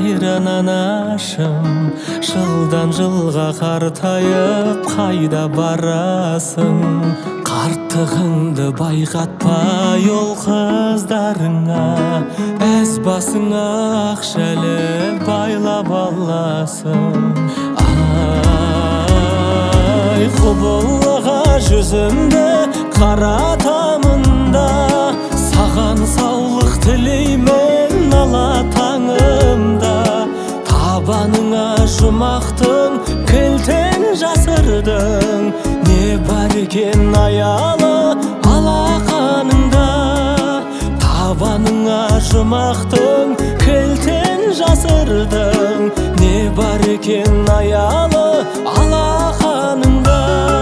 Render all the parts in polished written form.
қайран анашым, жылдан жылға қартайып қайда барасың? Қарттығыңды байқатпай ол қыздарыңа, әз басыңа ақшалы байлап аласың. Ай, құбылыға жүзімді қаратамында, саған саулық тілеймін ала таңымда. Табаныңа жұмақтың кілтін жасырдың, не бар екен аялы алақаныңда. Табаныңа жұмақтың кілтін жасырдың, не бар екен аялы алақаныңда.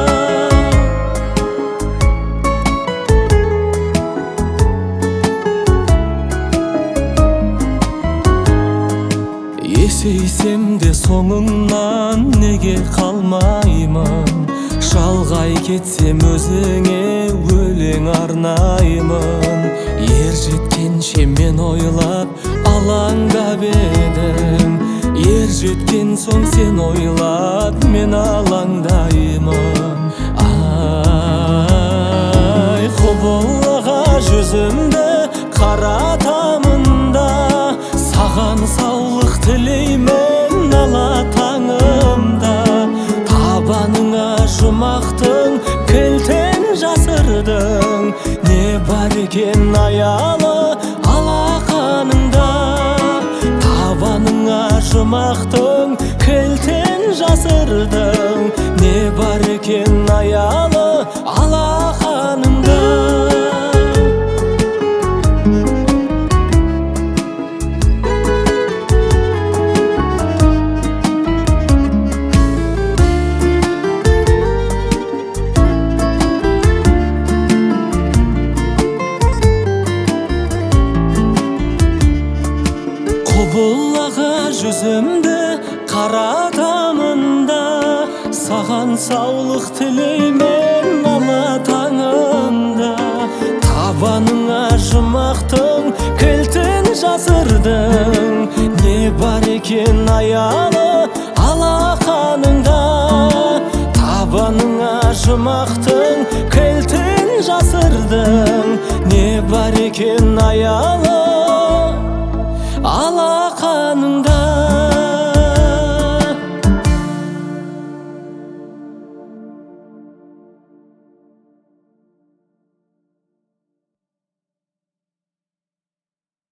Есейсем де соңыңнан неге қалмаймын? Шалғай кетсем өзіңе өлең арнаймын. Ер жеткенше мен ойлап алаңдап едім, ер жеткен соң сен ойлап мен алаңдаймын. Ай, құбылыға жүзімді қаратамында, саған саулық тілеймін ала таңымда. Табаныңа жұмақтың кілтін жасырдың, не бар екен аялы алақаныңда. Табаныңа жұмақтың кілтін жасырдың, не бар екен аялы алақаныңда. Құбылыға жүзімді қаратамында, саған саулық тілеймін ала таңымда. Табаныңа жұмақтың кілтін жасырдың, не бар екен аялы алақаныңда. Табаныңа жұмақтың кілтін жасырдың, не бар екен аялы